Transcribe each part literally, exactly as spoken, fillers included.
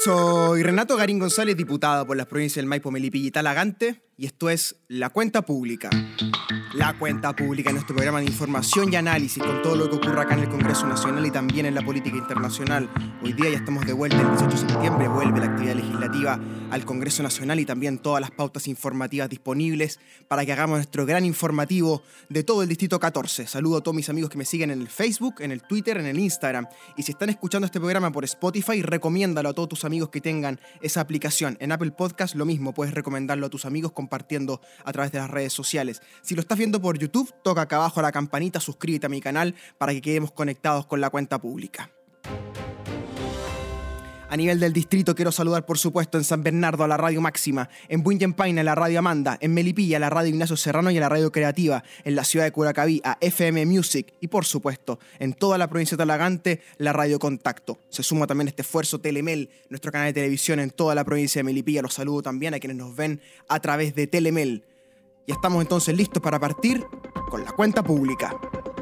Soy Renato Garín González, diputado por las provincias del Maipo, Melipilla y Talagante, y esto es La Cuenta Pública. La Cuenta Pública, en nuestro programa de información y análisis con todo lo que ocurre acá en el Congreso Nacional y también en la política internacional. Hoy día ya estamos de vuelta, el dieciocho de septiembre vuelve la actividad legislativa al Congreso Nacional y también todas las pautas informativas disponibles para que hagamos nuestro gran informativo de todo el Distrito catorce. Saludo a todos mis amigos que me siguen en el Facebook, en el Twitter, en el Instagram. Y si están escuchando este programa por Spotify, recomiéndalo a todos tus amigos que tengan esa aplicación. En Apple Podcast lo mismo, puedes recomendarlo a tus amigos compartiendo a través de las redes sociales. Si lo estás viendo por YouTube, toca acá abajo la campanita, suscríbete a mi canal para que quedemos conectados con la cuenta pública. A nivel del distrito quiero saludar por supuesto en San Bernardo a la Radio Máxima, en Buñenpaina a la Radio Amanda, en Melipilla a la Radio Ignacio Serrano y a la Radio Creativa, en la ciudad de Curacaví a F M Music y por supuesto en toda la provincia de Talagante la Radio Contacto. Se suma también este esfuerzo Telemel, nuestro canal de televisión en toda la provincia de Melipilla. Los saludo también a quienes nos ven a través de Telemel. Ya estamos entonces listos para partir con la cuenta pública.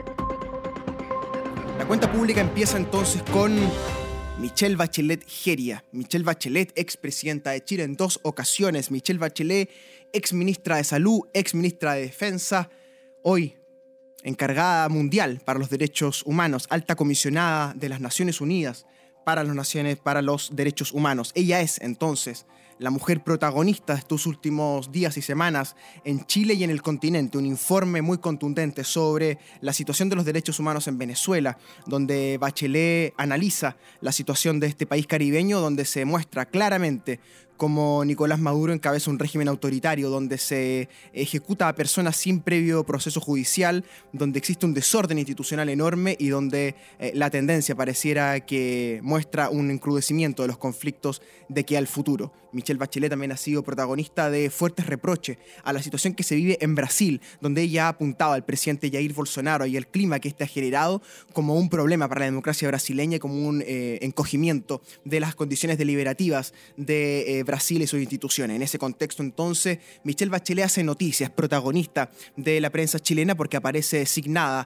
La cuenta pública empieza entonces con Michelle Bachelet Jeria. Michelle Bachelet, expresidenta de Chile en dos ocasiones. Michelle Bachelet, exministra de Salud, exministra de Defensa, hoy encargada mundial para los derechos humanos, alta comisionada de las Naciones Unidas para las Naciones, para los derechos humanos. Ella es entonces la mujer protagonista de estos últimos días y semanas en Chile y en el continente. Un informe muy contundente sobre la situación de los derechos humanos en Venezuela, donde Bachelet analiza la situación de este país caribeño, donde se muestra claramente cómo Nicolás Maduro encabeza un régimen autoritario, donde se ejecuta a personas sin previo proceso judicial, donde existe un desorden institucional enorme y donde eh, la tendencia pareciera que muestra un encrudecimiento de los conflictos de aquí al futuro. Michelle Bachelet también ha sido protagonista de fuertes reproches a la situación que se vive en Brasil, donde ella ha apuntado al presidente Jair Bolsonaro y el clima que éste ha generado como un problema para la democracia brasileña y como un eh, encogimiento de las condiciones deliberativas de eh, Brasil y sus instituciones. En ese contexto, entonces, Michelle Bachelet hace noticias, protagonista de la prensa chilena, porque aparece designada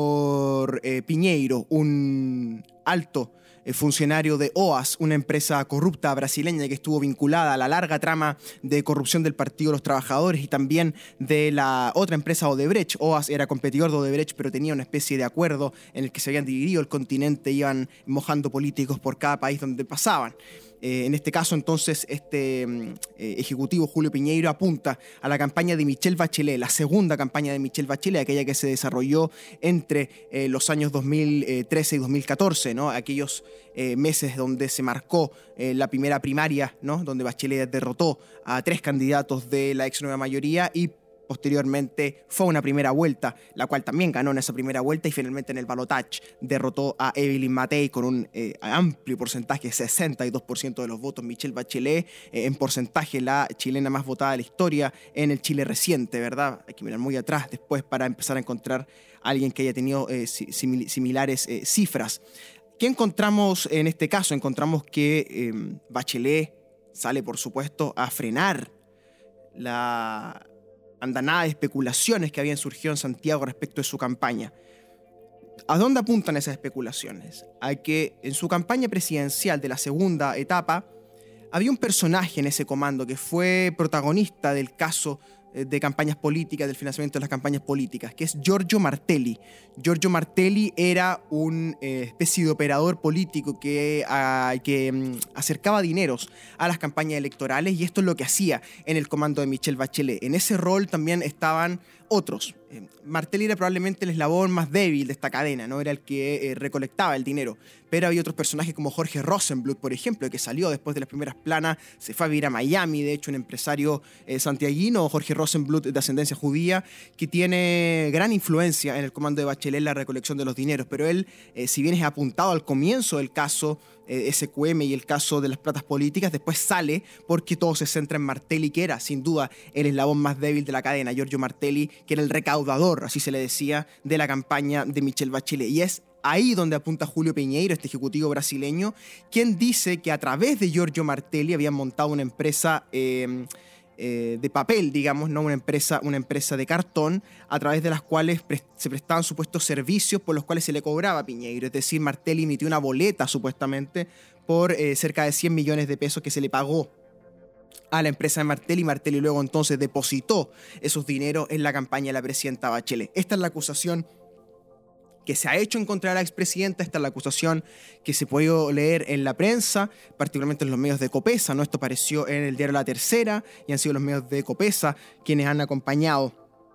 por eh, Piñeiro, un alto eh, funcionario de O A S, una empresa corrupta brasileña que estuvo vinculada a la larga trama de corrupción del Partido de los Trabajadores y también de la otra empresa Odebrecht. O A S era competidor de Odebrecht, pero tenía una especie de acuerdo en el que se habían dividido el continente, iban mojando políticos por cada país donde pasaban. Eh, en este caso, entonces, este eh, ejecutivo Julio Piñeiro apunta a la campaña de Michelle Bachelet, la segunda campaña de Michelle Bachelet, aquella que se desarrolló entre eh, los años dos mil trece y dos mil catorce, ¿no? Aquellos eh, meses donde se marcó eh, la primera primaria, ¿no? Donde Bachelet derrotó a tres candidatos de la ex nueva mayoría y posteriormente fue una primera vuelta, la cual también ganó en esa primera vuelta y finalmente en el balotaje derrotó a Evelyn Matei con un eh, amplio porcentaje, sesenta y dos por ciento de los votos. Michelle Bachelet, eh, en porcentaje la chilena más votada de la historia en el Chile reciente, ¿verdad? Hay que mirar muy atrás después para empezar a encontrar a alguien que haya tenido eh, simil- similares eh, cifras. ¿Qué encontramos en este caso? Encontramos que eh, Bachelet sale, por supuesto, a frenar la andanada de especulaciones que habían surgido en Santiago respecto de su campaña. ¿A dónde apuntan esas especulaciones? A que en su campaña presidencial de la segunda etapa había un personaje en ese comando que fue protagonista del caso de campañas políticas, del financiamiento de las campañas políticas, que es Giorgio Martelli. Giorgio Martelli era una eh, especie de operador político que, a, que um, acercaba dineros a las campañas electorales, y esto es lo que hacía en el comando de Michelle Bachelet. En ese rol también estaban otros. Eh, Martelli era probablemente el eslabón más débil de esta cadena, ¿no? Era el que eh, recolectaba el dinero. Pero había otros personajes como Jorge Rosenbluth, por ejemplo, que salió después de las primeras planas, se fue a vivir a Miami, de hecho un empresario eh, santiaguino, Jorge Rosenbluth, de ascendencia judía, que tiene gran influencia en el comando de Bachelet en la recolección de los dineros. Pero él, eh, si bien es apuntado al comienzo del caso eh, S Q M y el caso de las platas políticas, después sale porque todo se centra en Martelli, que era sin duda el eslabón más débil de la cadena. Giorgio Martelli, que era el recaudador, así se le decía, de la campaña de Michelle Bachelet. Y es ahí donde apunta Julio Piñeiro, este ejecutivo brasileño, quien dice que a través de Giorgio Martelli habían montado una empresa eh, eh, de papel, digamos, ¿no? Una empresa, una empresa de cartón, a través de las cuales pre- se prestaban supuestos servicios por los cuales se le cobraba a Piñeiro. Es decir, Martelli emitió una boleta, supuestamente, por eh, cerca de cien millones de pesos que se le pagó a la empresa de Martelli. Martelli luego entonces depositó esos dineros en la campaña de la presidenta Bachelet. Esta es la acusación que se ha hecho en contra de la expresidenta. Esta es la acusación que se puede leer en la prensa, particularmente en los medios de Copesa, ¿no? Esto apareció en el diario La Tercera y han sido los medios de Copesa quienes han acompañado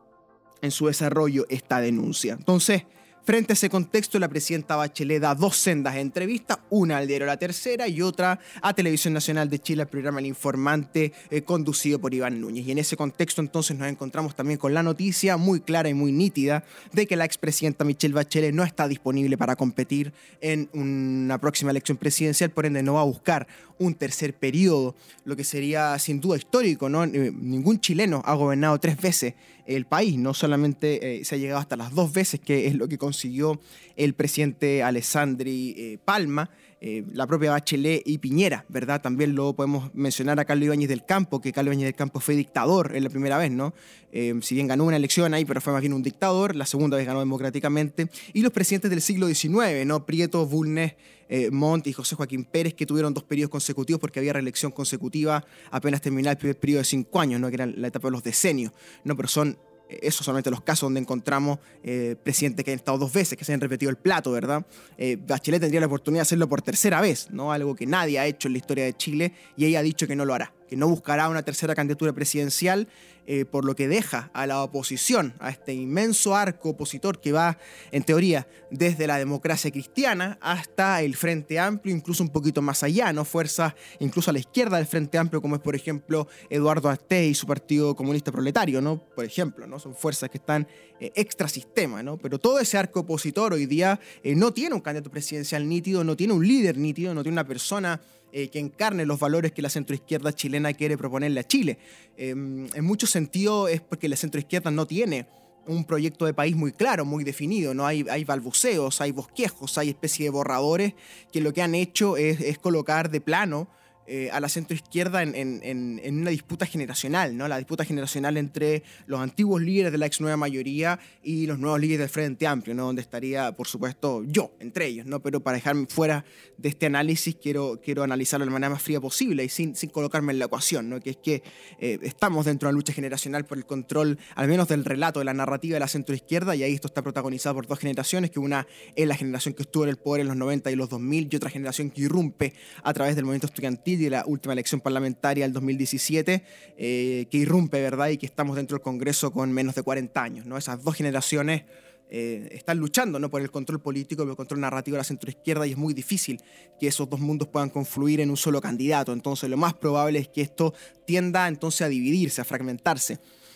en su desarrollo esta denuncia. Entonces, frente a ese contexto, la presidenta Bachelet da dos sendas de entrevistas, una al diario La Tercera y otra a Televisión Nacional de Chile, el programa El Informante, eh, conducido por Iván Núñez. Y en ese contexto entonces nos encontramos también con la noticia muy clara y muy nítida de que la expresidenta Michelle Bachelet no está disponible para competir en una próxima elección presidencial, por ende no va a buscar un tercer periodo, lo que sería sin duda histórico, ¿no? Eh, ningún chileno ha gobernado tres veces el país, no solamente eh, se ha llegado hasta las dos veces, que es lo que consiguió el presidente Alessandri eh, Palma, eh, la propia Bachelet y Piñera, ¿verdad? También lo podemos mencionar a Carlos Ibáñez del Campo, que Carlos Ibáñez del Campo fue dictador en la primera vez, ¿no? Eh, si bien ganó una elección ahí, pero fue más bien un dictador, la segunda vez ganó democráticamente, y los presidentes del siglo diecinueve, ¿no? Prieto, Bulnes, eh, Montt y José Joaquín Pérez, que tuvieron dos periodos consecutivos porque había reelección consecutiva apenas terminaba el primer periodo de cinco años, ¿no? Que era la etapa de los decenios, ¿no? Pero son esos solamente los casos donde encontramos eh, presidentes que han estado dos veces, que se han repetido el plato, ¿verdad? Eh, Bachelet tendría la oportunidad de hacerlo por tercera vez, ¿no? Algo que nadie ha hecho en la historia de Chile, y ella ha dicho que no lo hará, que no buscará una tercera candidatura presidencial, eh, por lo que deja a la oposición, a este inmenso arco opositor que va, en teoría, desde la democracia cristiana hasta el Frente Amplio, incluso un poquito más allá, ¿no? Fuerzas incluso a la izquierda del Frente Amplio, como es, por ejemplo, Eduardo Artés y su Partido Comunista Proletario, ¿no? Por ejemplo, ¿no? Son fuerzas que están eh, extrasistema, ¿no? Pero todo ese arco opositor hoy día eh, no tiene un candidato presidencial nítido, no tiene un líder nítido, no tiene una persona Eh, que encarne los valores que la centroizquierda chilena quiere proponerle a Chile. Eh, en muchos sentidos es porque la centroizquierda no tiene un proyecto de país muy claro, muy definido, ¿no? Hay, hay balbuceos, hay bosquejos, hay especie de borradores que lo que han hecho es, es colocar de plano eh, a la centroizquierda en, en, en, en una disputa generacional, ¿no? La disputa generacional entre los antiguos líderes de la ex nueva mayoría y los nuevos líderes del Frente Amplio, ¿no? Donde estaría, por supuesto, yo, entre ellos, ¿no? Pero para dejarme fuera de este análisis, quiero, quiero analizarlo de la manera más fría posible y sin, sin colocarme en la ecuación, ¿no? Que es que eh, estamos dentro de una lucha generacional por el control, al menos del relato, de la narrativa de la centroizquierda, y ahí esto está protagonizado por dos generaciones, que una es la generación que estuvo en el poder en los noventa y los dos mil, y otra generación que irrumpe a través del movimiento estudiantil y de la última elección parlamentaria del dos mil diecisiete, eh, que irrumpe, ¿verdad? Y que estamos dentro del Congreso con menos de cuarenta años, ¿no? Esas dos generaciones eh, están luchando, ¿no? Por el control político, por el control narrativo de la centroizquierda, y es muy difícil que esos dos mundos puedan confluir en un solo candidato. Entonces, lo más probable es que esto tienda entonces a dividirse, a fragmentarse.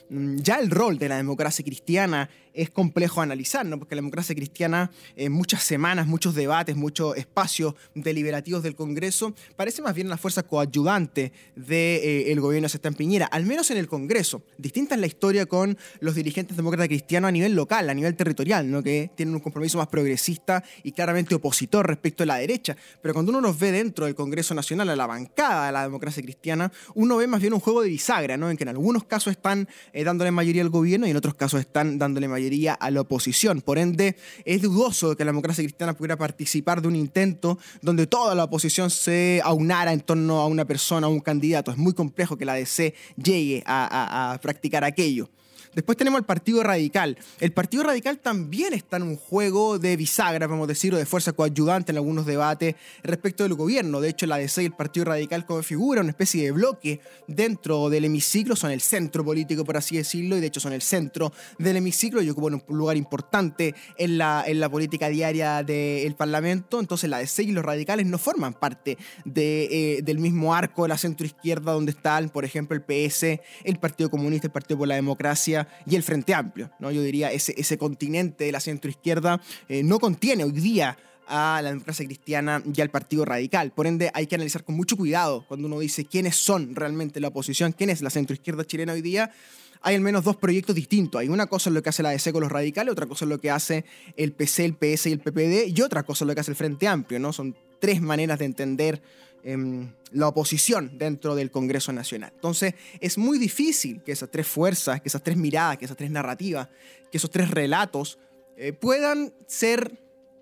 Ya el rol de la democracia cristiana es complejo de analizar, ¿no? Porque la democracia cristiana, en muchas semanas, muchos debates, muchos espacios deliberativos del Congreso, parece más bien la fuerza coadyuvante del de, gobierno de Sebastián Piñera, al menos en el Congreso. Distinta es la historia con los dirigentes demócratas cristianos a nivel local, a nivel territorial, ¿no? Que tienen un compromiso más progresista y claramente opositor respecto a la derecha. Pero cuando uno los ve dentro del Congreso Nacional, a la bancada de la democracia cristiana, uno ve más bien un juego de bisagra, ¿no? En que en algunos casos están eh, dándole mayoría al gobierno y en otros casos están dándole mayoría a la oposición. Por ende, es dudoso que la democracia cristiana pudiera participar de un intento donde toda la oposición se aunara en torno a una persona o un candidato. Es muy complejo que la D C llegue a, a, a practicar aquello. Después tenemos el Partido Radical. El Partido Radical también está en un juego de bisagra, vamos a decirlo, de fuerza coadyuvante en algunos debates respecto del gobierno. De hecho, la D C y el Partido Radical configuran una especie de bloque dentro del hemiciclo, son el centro político, por así decirlo, y de hecho son el centro del hemiciclo y ocupan un lugar importante en la, en la política diaria del Parlamento. Entonces la D C y los radicales no forman parte de, eh, del mismo arco de la centroizquierda donde están, por ejemplo, el P S, el Partido Comunista, el Partido por la Democracia y el Frente Amplio, ¿no? Yo diría ese, ese continente de la centroizquierda eh, no contiene hoy día a la democracia cristiana y al Partido Radical. Por ende, hay que analizar con mucho cuidado cuando uno dice quiénes son realmente la oposición, quién es la centroizquierda chilena hoy día. Hay al menos dos proyectos distintos. Hay una cosa es lo que hace la D C con los radicales, otra cosa es lo que hace el P C, el P S y el P P D, y otra cosa es lo que hace el Frente Amplio, ¿no? Son tres maneras de entender eh, la oposición dentro del Congreso Nacional. Entonces, es muy difícil que esas tres fuerzas, que esas tres miradas, que esas tres narrativas, que esos tres relatos eh, puedan ser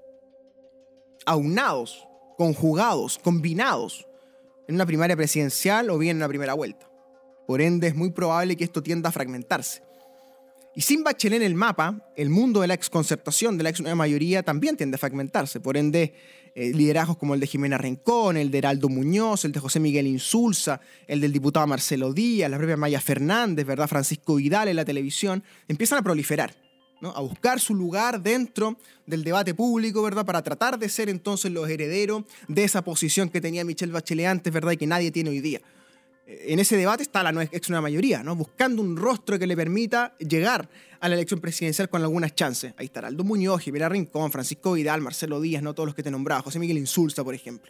aunados, conjugados, combinados en una primaria presidencial o bien en una primera vuelta. Por ende, es muy probable que esto tienda a fragmentarse. Y sin Bachelet en el mapa, el mundo de la exconcertación, de la ex nueva mayoría, también tiende a fragmentarse. Por ende, eh, liderazgos como el de Jimena Rincón, el de Heraldo Muñoz, el de José Miguel Insulza, el del diputado Marcelo Díaz, la propia Maya Fernández, ¿verdad? Francisco Vidal en la televisión, empiezan a proliferar, ¿no? A buscar su lugar dentro del debate público, ¿verdad? Para tratar de ser entonces los herederos de esa posición que tenía Michelle Bachelet antes, ¿verdad? Y que nadie tiene hoy día. En ese debate está la ex nueva mayoría, ¿no? Buscando un rostro que le permita llegar a la elección presidencial con algunas chances. Ahí está Heraldo Muñoz, Jimena Rincón, Francisco Vidal, Marcelo Díaz, no todos los que te nombraba, José Miguel Insulza, por ejemplo.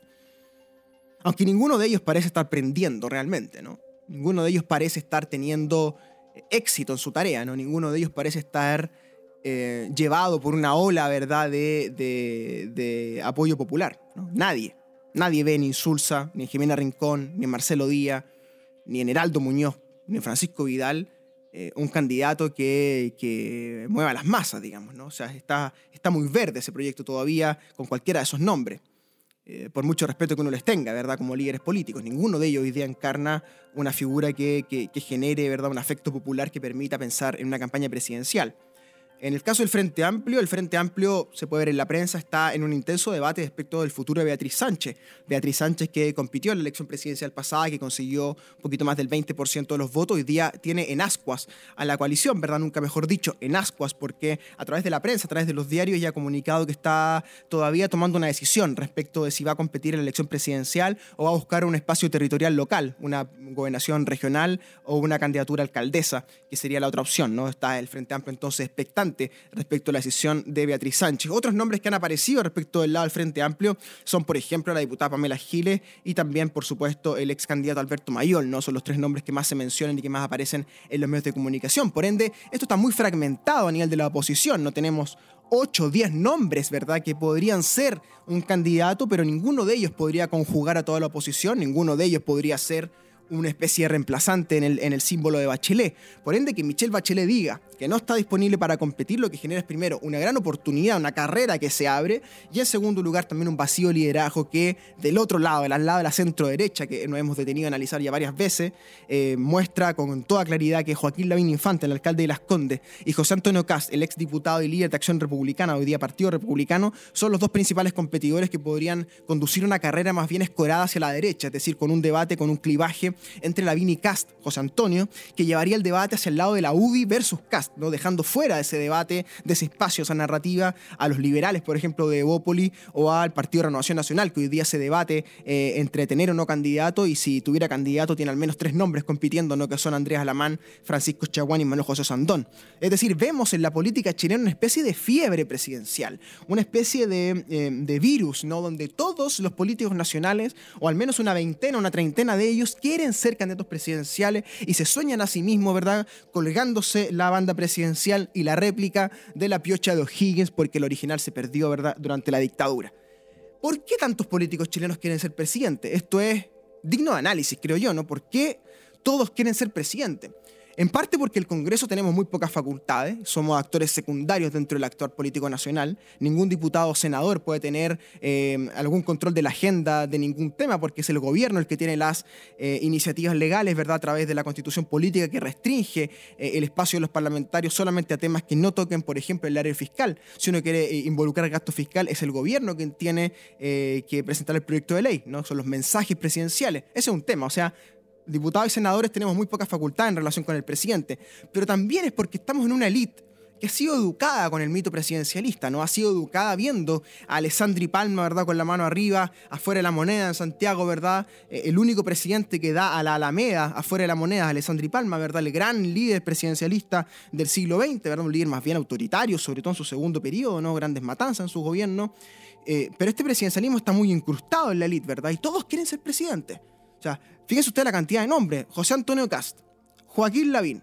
Aunque ninguno de ellos parece estar prendiendo realmente, ¿no? Ninguno de ellos parece estar teniendo éxito en su tarea, ¿no? Ninguno de ellos parece estar eh, llevado por una ola, ¿verdad?, de, de, de apoyo popular, ¿no? Nadie. Nadie ve ni Insulza, ni en Jimena Rincón, ni en Marcelo Díaz, ni en Heraldo Muñoz, ni en Francisco Vidal, eh, un candidato que, que mueva las masas, digamos, ¿no? O sea, está, está muy verde ese proyecto todavía con cualquiera de esos nombres, eh, por mucho respeto que uno les tenga, ¿verdad?, como líderes políticos. Ninguno de ellos hoy día encarna una figura que, que, que genere, ¿verdad?, un afecto popular que permita pensar en una campaña presidencial. En el caso del Frente Amplio, el Frente Amplio, se puede ver en la prensa, está en un intenso debate respecto del futuro de Beatriz Sánchez. Beatriz Sánchez, que compitió en la elección presidencial pasada, que consiguió un poquito más del veinte por ciento de los votos, hoy día tiene en ascuas a la coalición, ¿verdad? Nunca mejor dicho, en ascuas, porque a través de la prensa, a través de los diarios, ya ha comunicado que está todavía tomando una decisión respecto de si va a competir en la elección presidencial o va a buscar un espacio territorial local, una gobernación regional o una candidatura a alcaldesa, que sería la otra opción, ¿no? Está el Frente Amplio entonces expectante respecto a la decisión de Beatriz Sánchez. Otros nombres que han aparecido respecto del lado del Frente Amplio son, por ejemplo, la diputada Pamela Giles y también, por supuesto, el ex candidato Alberto Mayol, ¿no? Son los tres nombres que más se mencionan y que más aparecen en los medios de comunicación. Por ende, esto está muy fragmentado a nivel de la oposición. No tenemos ocho o diez nombres, ¿verdad?, que podrían ser un candidato, pero ninguno de ellos podría conjugar a toda la oposición, ninguno de ellos podría ser una especie de reemplazante en el, en el símbolo de Bachelet. Por ende, que Michelle Bachelet diga que no está disponible para competir, lo que genera es, primero, una gran oportunidad, una carrera que se abre, y en segundo lugar, también un vacío de liderazgo que del otro lado, del lado de la centro-derecha, que nos hemos detenido a analizar ya varias veces, eh, muestra con toda claridad que Joaquín Lavín Infante, el alcalde de Las Condes, y José Antonio Kast, el ex diputado y líder de Acción Republicana, hoy día Partido Republicano, son los dos principales competidores que podrían conducir una carrera más bien escorada hacia la derecha, es decir, con un debate, con un clivaje entre Lavín y Kast, José Antonio, que llevaría el debate hacia el lado de la U D I versus Kast, ¿no? Dejando fuera de ese debate, de ese espacio, esa narrativa, a los liberales, por ejemplo, de Evópoli, o al Partido de Renovación Nacional, que hoy día se debate eh, entre tener o no candidato, y si tuviera candidato tiene al menos tres nombres compitiendo, ¿no?, que son Andrés Alamán, Francisco Chaguán y Manuel José Sandón. Es decir, vemos en la política chilena una especie de fiebre presidencial, una especie de, eh, de virus, ¿no?, donde todos los políticos nacionales, o al menos una veintena, una treintena de ellos, quieren ser candidatos presidenciales y se sueñan a sí mismos, ¿verdad?, colgándose la banda presidencial y la réplica de la piocha de O'Higgins, porque el original se perdió, ¿verdad?, durante la dictadura. ¿Por qué tantos políticos chilenos quieren ser presidentes? Esto es digno de análisis, creo yo, ¿no? ¿Por qué todos quieren ser presidentes? En parte porque el Congreso tenemos muy pocas facultades, somos actores secundarios dentro del actor político nacional. Ningún diputado o senador puede tener eh, algún control de la agenda de ningún tema, porque es el gobierno el que tiene las eh, iniciativas legales, ¿verdad?, a través de la Constitución política, que restringe eh, el espacio de los parlamentarios solamente a temas que no toquen, por ejemplo, el área fiscal. Si uno quiere eh, involucrar gasto fiscal, es el gobierno quien tiene eh, que presentar el proyecto de ley, ¿no? Son los mensajes presidenciales. Ese es un tema, o sea, diputados y senadores tenemos muy poca facultad en relación con el presidente, pero también es porque estamos en una élite que ha sido educada con el mito presidencialista, ¿no? Ha sido educada viendo a Alessandri Palma, ¿verdad?, con la mano arriba, afuera de la Moneda en Santiago, ¿verdad? Eh, el único presidente que da a la Alameda afuera de la Moneda es Alessandri Palma, ¿verdad? El gran líder presidencialista del siglo veinte, ¿verdad? Un líder más bien autoritario, sobre todo en su segundo periodo, ¿no? Grandes matanzas en su gobierno. Eh, pero este presidencialismo está muy incrustado en la élite, ¿verdad? Y todos quieren ser presidentes. O sea, fíjese usted la cantidad de nombres: José Antonio Kast, Joaquín Lavín,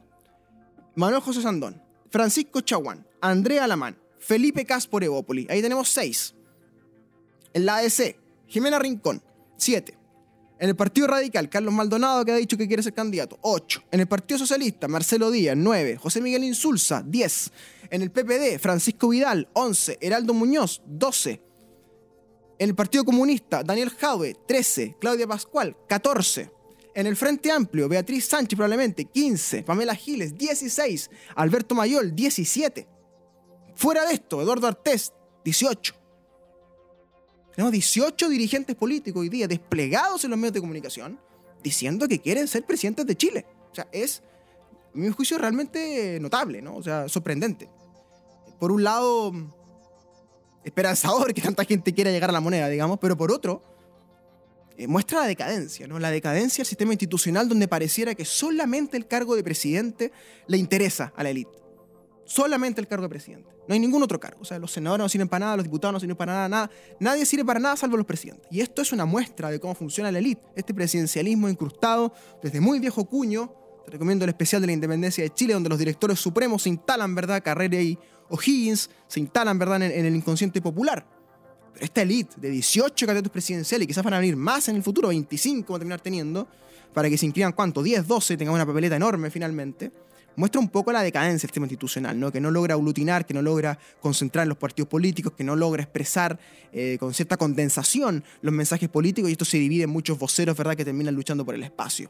Manuel José Sandón, Francisco Chaguán, Andrés Alamán, Felipe Kast por Evópoli. Ahí tenemos seis. En la A D C, Jimena Rincón, siete. En el Partido Radical, Carlos Maldonado, que ha dicho que quiere ser candidato, ocho. En el Partido Socialista, Marcelo Díaz, nueve. José Miguel Insulza, diez. En el P P D, Francisco Vidal, once. Heraldo Muñoz, doce. En el Partido Comunista, Daniel Jadwe, trece. Claudia Pascual, catorce. En el Frente Amplio, Beatriz Sánchez probablemente, quince. Pamela Giles, dieciséis. Alberto Mayol, diecisiete. Fuera de esto, Eduardo Artés, dieciocho. Tenemos dieciocho dirigentes políticos hoy día desplegados en los medios de comunicación diciendo que quieren ser presidentes de Chile. O sea, es, a mi juicio, realmente notable, ¿no? O sea, sorprendente. Por un lado, esperanzador que tanta gente quiera llegar a la moneda, digamos, pero por otro, eh, muestra la decadencia, ¿no? La decadencia del sistema institucional donde pareciera que solamente el cargo de presidente le interesa a la élite. Solamente el cargo de presidente. No hay ningún otro cargo. O sea, los senadores no sirven para nada, los diputados no sirven para nada, nada. Nadie sirve para nada salvo los presidentes. Y esto es una muestra de cómo funciona la élite. Este presidencialismo incrustado desde muy viejo cuño. Te recomiendo el especial de la independencia de Chile, donde los directores supremos se instalan, ¿verdad? Carrera y O'Higgins se instalan, ¿verdad? En, en el inconsciente popular. Pero esta élite de dieciocho candidatos presidenciales, y quizás van a venir más en el futuro, veinticinco van a terminar teniendo, para que se inscriban, ¿cuánto? diez, doce, tengan una papeleta enorme finalmente. Muestra un poco la decadencia del sistema institucional, ¿no? Que no logra aglutinar, que no logra concentrar en los partidos políticos, que no logra expresar eh, con cierta condensación los mensajes políticos, y esto se divide en muchos voceros, ¿verdad?, que terminan luchando por el espacio.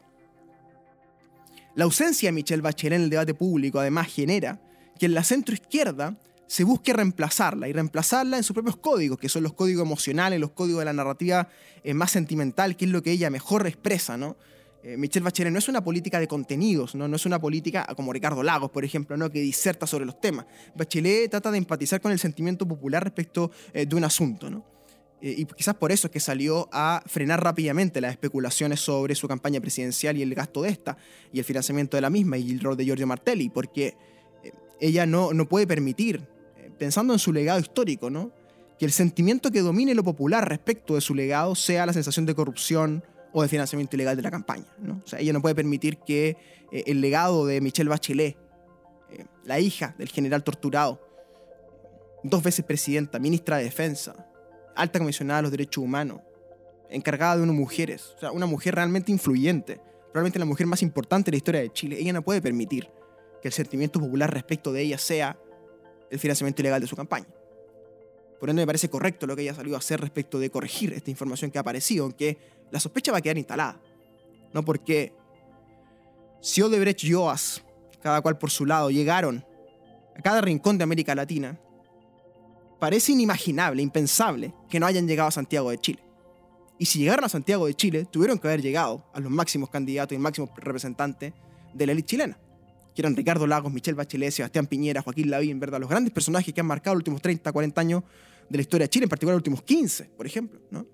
La ausencia de Michelle Bachelet en el debate público además genera que en la centroizquierda se busque reemplazarla, y reemplazarla en sus propios códigos, que son los códigos emocionales, los códigos de la narrativa eh, más sentimental, que es lo que ella mejor expresa, ¿no? Eh, Michelle Bachelet no es una política de contenidos, ¿no? No es una política como Ricardo Lagos, por ejemplo, ¿no?, que diserta sobre los temas. Bachelet trata de empatizar con el sentimiento popular respecto eh, de un asunto, ¿no? Eh, y quizás por eso es que salió a frenar rápidamente las especulaciones sobre su campaña presidencial y el gasto de esta, y el financiamiento de la misma, y el rol de Giorgio Martelli, porque eh, ella no, no puede permitir, eh, pensando en su legado histórico, ¿no?, que el sentimiento que domine lo popular respecto de su legado sea la sensación de corrupción o de financiamiento ilegal de la campaña, ¿no? O sea, ella no puede permitir que eh, el legado de Michelle Bachelet, eh, la hija del general torturado, dos veces presidenta, ministra de Defensa, alta comisionada de los derechos humanos, encargada de unas mujeres, o sea, una mujer realmente influyente, probablemente la mujer más importante de la historia de Chile, ella no puede permitir que el sentimiento popular respecto de ella sea el financiamiento ilegal de su campaña. Por ende, me parece correcto lo que ella salió a hacer respecto de corregir esta información que ha aparecido, aunque la sospecha va a quedar instalada, ¿no? Porque si Odebrecht y O A S, cada cual por su lado, llegaron a cada rincón de América Latina, parece inimaginable, impensable que no hayan llegado a Santiago de Chile. Y si llegaron a Santiago de Chile, tuvieron que haber llegado a los máximos candidatos y máximos representantes de la élite chilena, que eran Ricardo Lagos, Michelle Bachelet, Sebastián Piñera, Joaquín Lavín, ¿verdad? Los grandes personajes que han marcado los últimos treinta, cuarenta años de la historia de Chile, en particular los últimos quince, por ejemplo, ¿no?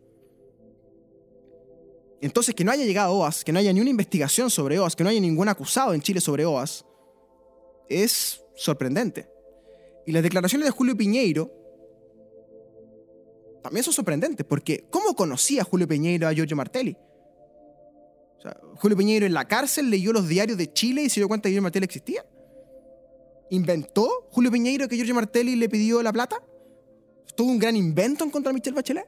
Entonces, que no haya llegado O A S, que no haya ni una investigación sobre O A S, que no haya ningún acusado en Chile sobre O A S, es sorprendente. Y las declaraciones de Julio Piñeiro también son sorprendentes, porque ¿cómo conocía Julio Piñeiro a Giorgio Martelli? O sea, Julio Piñeiro en la cárcel leyó los diarios de Chile y se dio cuenta que Giorgio Martelli existía. ¿Inventó Julio Piñeiro que Giorgio Martelli le pidió la plata? ¿Tuvo un gran invento en contra de Michelle Bachelet?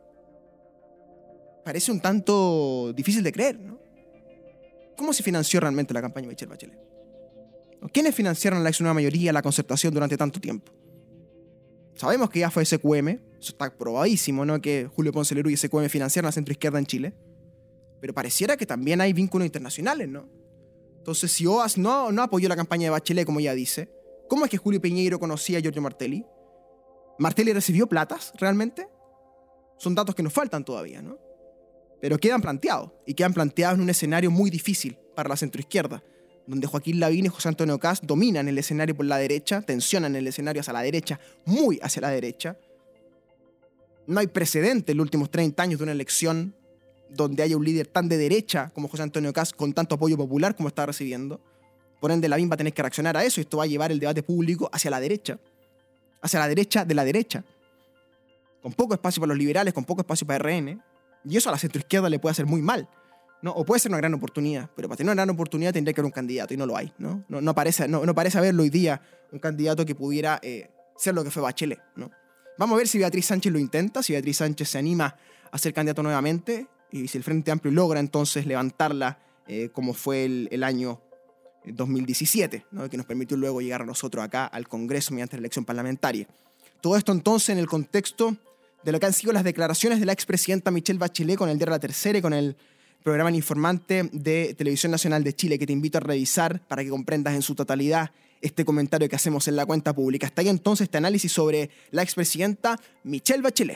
Parece un tanto difícil de creer, ¿no? ¿Cómo se financió realmente la campaña de Michelle Bachelet? ¿Quiénes financiaron la ex nueva mayoría, la concertación durante tanto tiempo? Sabemos que ya fue S Q M, eso está probadísimo, ¿no?, que Julio Ponce Lerú y S Q M financiaron la centroizquierda en Chile, pero pareciera que también hay vínculos internacionales, ¿no? Entonces, si O A S no, no apoyó la campaña de Bachelet, como ella dice, ¿cómo es que Julio Piñeiro conocía a Giorgio Martelli? ¿Martelli recibió platas realmente? Son datos que nos faltan todavía, ¿no? Pero quedan planteados, y quedan planteados en un escenario muy difícil para la centroizquierda, donde Joaquín Lavín y José Antonio Kast dominan el escenario por la derecha, tensionan el escenario hacia la derecha, muy hacia la derecha. No hay precedente en los últimos treinta años de una elección donde haya un líder tan de derecha como José Antonio Kast con tanto apoyo popular como está recibiendo. Por ende, Lavín va a tener que reaccionar a eso, y esto va a llevar el debate público hacia la derecha, hacia la derecha de la derecha, con poco espacio para los liberales, con poco espacio para R N, y eso a la centroizquierda le puede hacer muy mal, ¿no? O puede ser una gran oportunidad, pero para tener una gran oportunidad tendría que haber un candidato, y no lo hay, ¿no? No, no, parece, no, no parece haberlo hoy día un candidato que pudiera eh, ser lo que fue Bachelet, ¿no? Vamos a ver si Beatriz Sánchez lo intenta, si Beatriz Sánchez se anima a ser candidato nuevamente, y si el Frente Amplio logra entonces levantarla eh, como fue el, el año dos mil diecisiete, ¿no? Que nos permitió luego llegar a nosotros acá al Congreso mediante la elección parlamentaria. Todo esto entonces en el contexto de lo que han sido las declaraciones de la expresidenta Michelle Bachelet con el diario La Tercera y con el programa El Informante de Televisión Nacional de Chile, que te invito a revisar para que comprendas en su totalidad este comentario que hacemos en la cuenta pública. Hasta ahí entonces este análisis sobre la expresidenta Michelle Bachelet.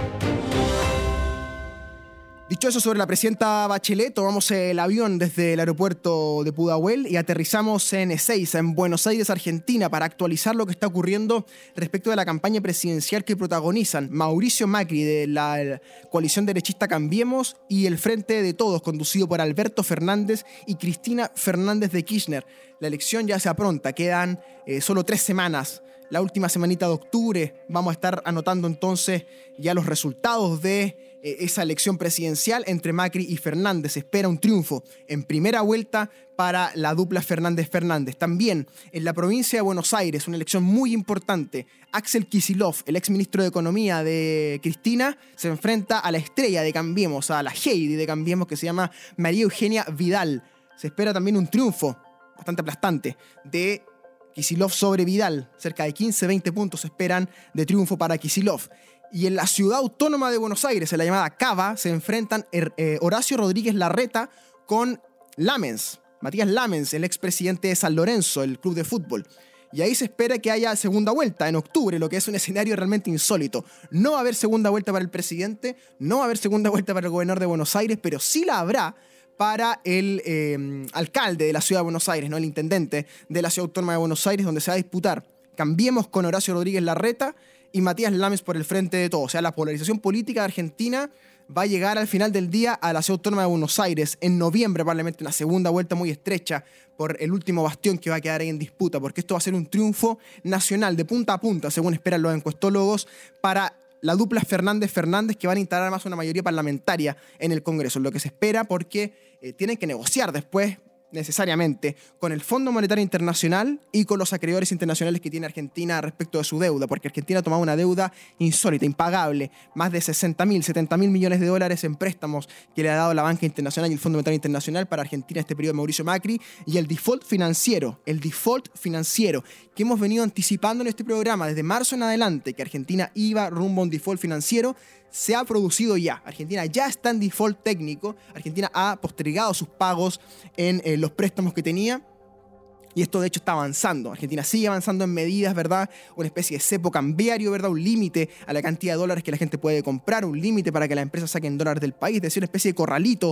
Dicho eso sobre la presidenta Bachelet, tomamos el avión desde el aeropuerto de Pudahuel y aterrizamos en Ezeiza, en Buenos Aires, Argentina, para actualizar lo que está ocurriendo respecto de la campaña presidencial que protagonizan Mauricio Macri de la coalición derechista Cambiemos y el Frente de Todos, conducido por Alberto Fernández y Cristina Fernández de Kirchner. La elección ya se apronta, quedan eh, solo tres semanas. La última semanita de octubre vamos a estar anotando entonces ya los resultados de eh, esa elección presidencial entre Macri y Fernández. Se espera un triunfo en primera vuelta para la dupla Fernández-Fernández. También en la provincia de Buenos Aires, una elección muy importante. Axel Kicillof, el exministro de Economía de Cristina, se enfrenta a la estrella de Cambiemos, a la Heidi de Cambiemos, que se llama María Eugenia Vidal. Se espera también un triunfo bastante aplastante de Kicillof sobre Vidal. Cerca de quince a veinte puntos esperan de triunfo para Kicillof. Y en la ciudad autónoma de Buenos Aires, en la llamada Cava, se enfrentan eh, Horacio Rodríguez Larreta con Lamens, Matías Lamens, el expresidente de San Lorenzo, el club de fútbol. Y ahí se espera que haya segunda vuelta en octubre, lo que es un escenario realmente insólito. No va a haber segunda vuelta para el presidente, no va a haber segunda vuelta para el gobernador de Buenos Aires, pero sí la habrá para el eh, alcalde de la ciudad de Buenos Aires, ¿no? El intendente de la ciudad autónoma de Buenos Aires, donde se va a disputar Cambiemos con Horacio Rodríguez Larreta y Matías Lamens por el Frente de Todos. O sea, la polarización política de Argentina va a llegar al final del día a la ciudad autónoma de Buenos Aires en noviembre, probablemente una segunda vuelta muy estrecha por el último bastión que va a quedar ahí en disputa, porque esto va a ser un triunfo nacional de punta a punta, según esperan los encuestólogos, para la dupla Fernández-Fernández, que van a instalar más una mayoría parlamentaria en el Congreso, lo que se espera porque eh, tienen que negociar después necesariamente con el Fondo Monetario Internacional y con los acreedores internacionales que tiene Argentina respecto de su deuda, porque Argentina ha tomado una deuda insólita, impagable, más de sesenta mil, setenta mil millones de dólares en préstamos que le ha dado la banca internacional y el Fondo Monetario Internacional para Argentina este periodo de Mauricio Macri, y el default financiero, el default financiero que hemos venido anticipando en este programa desde marzo en adelante, que Argentina iba rumbo a un default financiero, se ha producido ya. Argentina ya está en default técnico. Argentina ha postergado sus pagos en eh, los préstamos que tenía. Y esto de hecho está avanzando. Argentina sigue avanzando en medidas, ¿verdad? Una especie de cepo cambiario, ¿verdad? Un límite a la cantidad de dólares que la gente puede comprar, un límite para que las empresas saquen dólares del país, es decir, una especie de corralito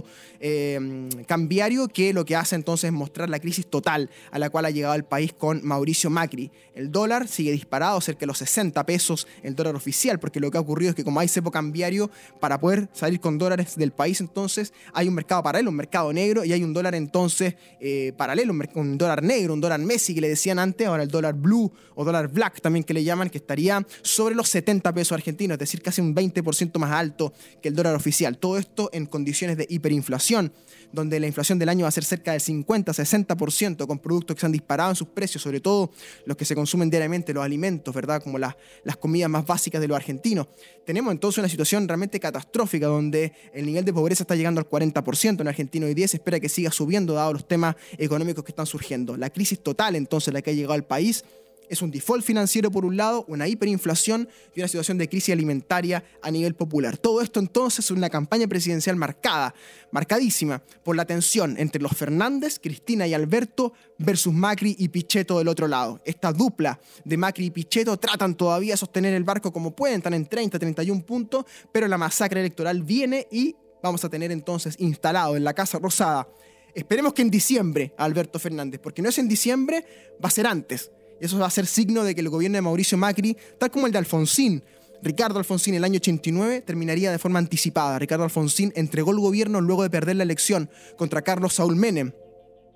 eh, cambiario que lo que hace entonces es mostrar la crisis total a la cual ha llegado el país con Mauricio Macri. El dólar sigue disparado, cerca de los sesenta pesos el dólar oficial, porque lo que ha ocurrido es que como hay cepo cambiario, para poder salir con dólares del país, entonces hay un mercado paralelo, un mercado negro, y hay un dólar entonces eh, paralelo, un, un dólar negro, un dólar Messi que le decían antes, ahora el dólar blue o dólar black también que le llaman, que estaría sobre los setenta pesos argentinos, es decir, casi un veinte por ciento más alto que el dólar oficial. Todo esto en condiciones de hiperinflación, donde la inflación del año va a ser cerca del cincuenta a sesenta por ciento, con productos que se han disparado en sus precios, sobre todo los que se consumen diariamente, los alimentos, ¿verdad? Como las, las comidas más básicas de los argentinos. Tenemos entonces una situación realmente catastrófica, donde el nivel de pobreza está llegando al cuarenta por ciento en Argentina hoy día, se espera que siga subiendo dado los temas económicos que están surgiendo. La crisis total entonces la que ha llegado al país es un default financiero por un lado, una hiperinflación y una situación de crisis alimentaria a nivel popular. Todo esto entonces es una campaña presidencial marcada, marcadísima por la tensión entre los Fernández, Cristina y Alberto versus Macri y Pichetto del otro lado. Esta dupla de Macri y Pichetto tratan todavía de sostener el barco como pueden, están en treinta, treinta y un puntos, pero la masacre electoral viene y vamos a tener entonces instalado en la Casa Rosada, esperemos que en diciembre, a Alberto Fernández, porque no es en diciembre, va a ser antes. Y eso va a ser signo de que el gobierno de Mauricio Macri, tal como el de Alfonsín, Ricardo Alfonsín en el año ochenta y nueve, terminaría de forma anticipada. Ricardo Alfonsín entregó el gobierno luego de perder la elección contra Carlos Saúl Menem.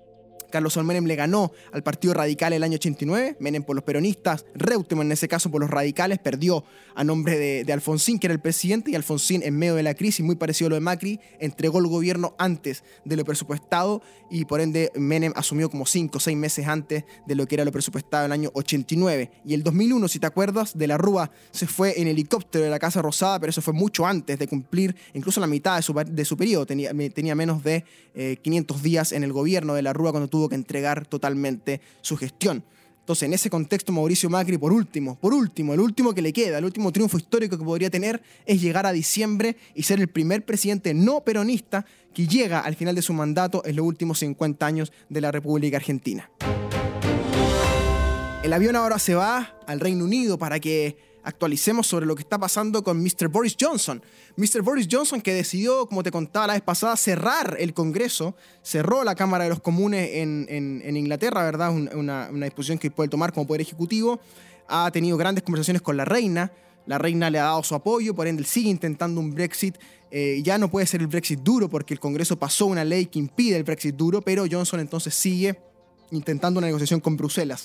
Carlos Saúl Menem le ganó al Partido Radical el año ochenta y nueve, Menem por los peronistas, Reutemann en ese caso por los radicales, perdió a nombre de, de Alfonsín, que era el presidente, y Alfonsín en medio de la crisis, muy parecido a lo de Macri, entregó el gobierno antes de lo presupuestado y por ende Menem asumió como cinco o seis meses antes de lo que era lo presupuestado en el año ochenta y nueve. Y el dos mil uno, si te acuerdas, de la Rúa se fue en helicóptero de la Casa Rosada, pero eso fue mucho antes de cumplir incluso la mitad de su, de su periodo, tenía, tenía menos de eh, quinientos días en el gobierno de la Rúa cuando tuvo que entregar totalmente su gestión. Entonces, en ese contexto, Mauricio Macri, por último, por último, el último que le queda, el último triunfo histórico que podría tener es llegar a diciembre y ser el primer presidente no peronista que llega al final de su mandato en los últimos cincuenta años de la República Argentina. El avión ahora se va al Reino Unido para que actualicemos sobre lo que está pasando con mister Boris Johnson. mister Boris Johnson, que decidió, como te contaba la vez pasada, cerrar el Congreso, cerró la Cámara de los Comunes en, en, en Inglaterra, ¿verdad? Una, una disposición que puede tomar como poder ejecutivo. Ha tenido grandes conversaciones con la reina. La reina le ha dado su apoyo, por ende él sigue intentando un Brexit. Eh, ya no puede ser el Brexit duro porque el Congreso pasó una ley que impide el Brexit duro, pero Johnson entonces sigue intentando una negociación con Bruselas.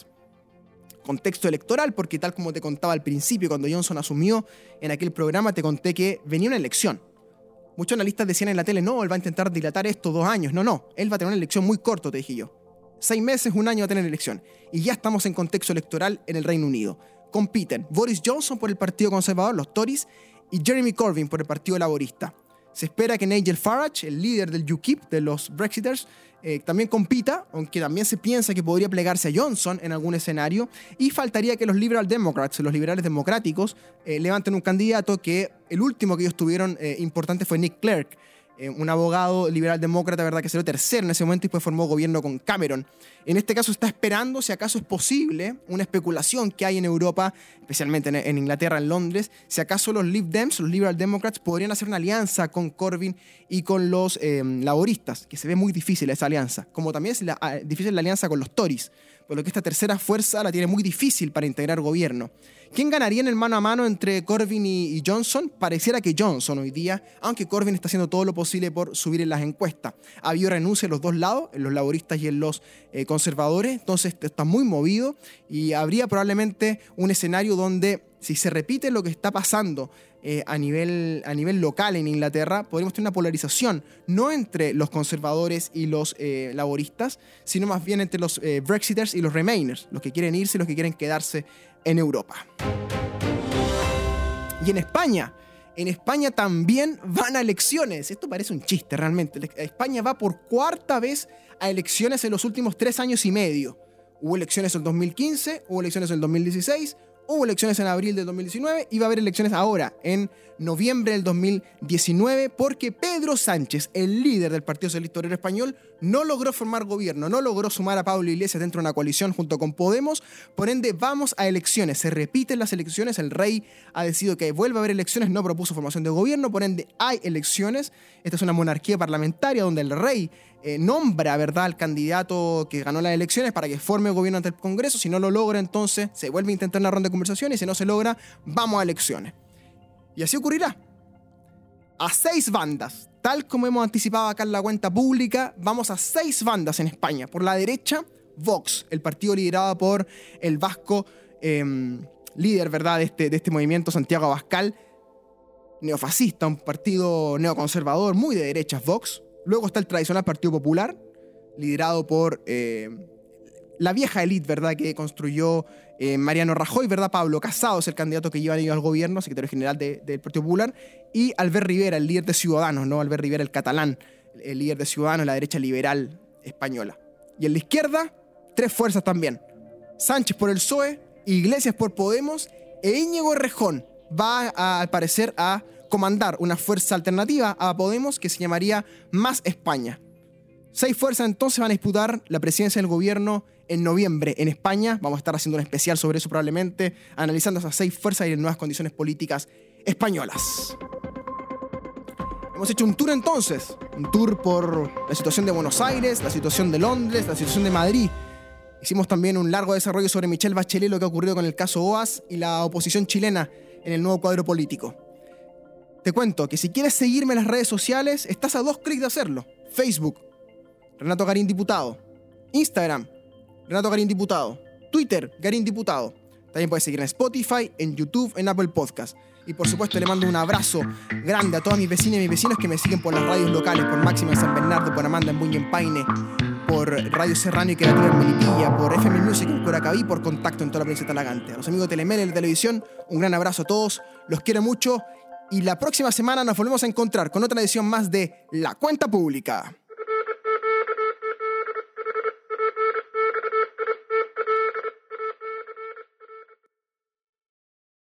Contexto electoral, porque tal como te contaba al principio, cuando Johnson asumió en aquel programa, te conté que venía una elección. Muchos analistas decían en la tele, no, él va a intentar dilatar esto dos años. No, no, él va a tener una elección muy corta, te dije yo. Seis meses, un año va a tener elección. Y ya estamos en contexto electoral en el Reino Unido. Compiten Boris Johnson por el Partido Conservador, los Tories, y Jeremy Corbyn por el Partido Laborista. Se espera que Nigel Farage, el líder del U KIP, de los Brexiters, eh, también compita, aunque también se piensa que podría plegarse a Johnson en algún escenario, y faltaría que los Liberal Democrats, los liberales democráticos, eh, levanten un candidato que el último que ellos tuvieron eh, importante fue Nick Clegg, eh, un abogado liberal demócrata, verdad, que salió tercero en ese momento y después formó gobierno con Cameron. En este caso está esperando si acaso es posible una especulación que hay en Europa, especialmente en, en Inglaterra, en Londres, si acaso los Lib Dems, los Liberal Democrats, podrían hacer una alianza con Corbyn y con los eh, laboristas, que se ve muy difícil esa alianza, como también es la, uh, difícil la alianza con los Tories, por lo que esta tercera fuerza la tiene muy difícil para integrar gobierno. ¿Quién ganaría en el mano a mano entre Corbyn y, y Johnson? Pareciera que Johnson hoy día, aunque Corbyn está haciendo todo lo posible por subir en las encuestas. Ha habido renuncia en los dos lados, en los laboristas y en los eh, conservadores, entonces está muy movido y habría probablemente un escenario donde, si se repite lo que está pasando eh, a, nivel, a nivel local en Inglaterra, podríamos tener una polarización, no entre los conservadores y los eh, laboristas, sino más bien entre los eh, Brexiters y los Remainers, los que quieren irse y los que quieren quedarse en Europa. Y en España, en España también van a elecciones. Esto parece un chiste realmente. España va por cuarta vez a elecciones en los últimos tres años y medio. Hubo elecciones en el dos mil quince, hubo elecciones en el dos mil dieciséis, hubo elecciones en abril del dos mil diecinueve y va a haber elecciones ahora, en noviembre del dos mil diecinueve, porque Pedro Sánchez, el líder del Partido Socialista Obrero Español, no logró formar gobierno, no logró sumar a Pablo Iglesias dentro de una coalición junto con Podemos, por ende vamos a elecciones, se repiten las elecciones, el rey ha decidido que vuelva a haber elecciones, no propuso formación de gobierno, por ende hay elecciones. Esta es una monarquía parlamentaria donde el rey eh, nombra, ¿verdad?, al candidato que ganó las elecciones para que forme gobierno ante el Congreso. Si no lo logra, entonces se vuelve a intentar una ronda de conversación y si no se logra, vamos a elecciones. Y así ocurrirá. A seis bandas, tal como hemos anticipado acá en la cuenta pública, vamos a seis bandas en España. Por la derecha, Vox, el partido liderado por el vasco eh, líder, ¿verdad?, de este, de este movimiento, Santiago Abascal, neofascista, un partido neoconservador, muy de derechas, Vox. Luego está el tradicional Partido Popular, liderado por eh, la vieja élite, ¿verdad?, que construyó eh, Mariano Rajoy, ¿verdad? Pablo Casado es el candidato que llevan ellos al gobierno, secretario general de, del Partido Popular, y Albert Rivera, el líder de Ciudadanos, ¿no? Albert Rivera, el catalán, el líder de Ciudadanos, la derecha liberal española. Y en la izquierda, tres fuerzas también. Sánchez por el P S O E, Iglesias por Podemos, e Íñigo Errejón va, a, al parecer, a comandar una fuerza alternativa a Podemos que se llamaría Más España. Seis fuerzas entonces van a disputar la presidencia del gobierno en noviembre en España. Vamos a estar haciendo un especial sobre eso probablemente, analizando esas seis fuerzas y las nuevas condiciones políticas españolas. Hemos hecho un tour entonces, un tour por la situación de Buenos Aires, la situación de Londres, la situación de Madrid. Hicimos también un largo desarrollo sobre Michelle Bachelet, lo que ha ocurrido con el caso O A S y la oposición chilena en el nuevo cuadro político. Te cuento que si quieres seguirme en las redes sociales, estás a dos clics de hacerlo. Facebook, Renato Garín Diputado. Instagram, Renato Garín Diputado. Twitter, Garín Diputado. También puedes seguir en Spotify, en YouTube, en Apple Podcast. Y por supuesto le mando un abrazo grande a todas mis vecinas y mis vecinos que me siguen por las radios locales, por Máxima en San Bernardo, por Amanda en Buña en Paine, por Radio Serrano y Creativa en Melipilla, por F M Music en Curacaví, por Contacto en toda la provincia de Talagante. A los amigos de Telemel y de televisión, un gran abrazo a todos, los quiero mucho y la próxima semana nos volvemos a encontrar con otra edición más de La Cuenta Pública.